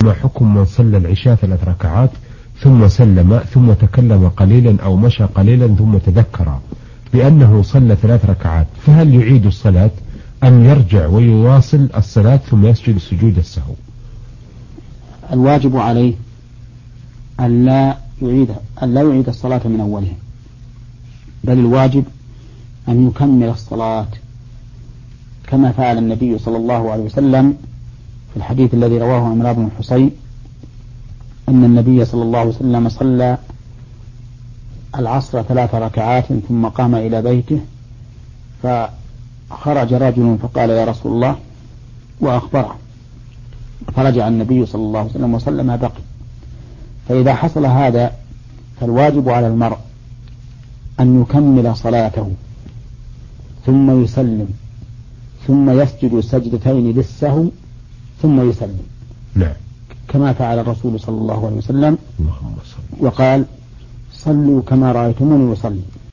ما حكم من صلى العشاء 3 ركعات ثم سلم ثم تكلم قليلا أو مشى قليلا ثم تذكر بأنه صلى 3 ركعات، فهل يعيد الصلاة أم يرجع ويواصل الصلاة ثم يسجد سجود السهو؟ الواجب عليه أن لا يعيد الصلاة من أولها، بل الواجب أن يكمل الصلاة كما فعل النبي صلى الله عليه وسلم في الحديث الذي رواه عمران بن حصين أن النبي صلى الله عليه وسلم صلى العصر 3 ركعات ثم قام إلى بيته، فخرج رجل فقال يا رسول الله وأخبره، فرجع النبي صلى الله عليه وسلم وصلى ما بقي. فإذا حصل هذا فالواجب على المرء أن يكمل صلاته ثم يسلم ثم يسجد سجدتين للسهو ثم يسلم، نعم، كما فعل الرسول صلى الله عليه وسلم وقال صلوا كما رأيتموني أصلي.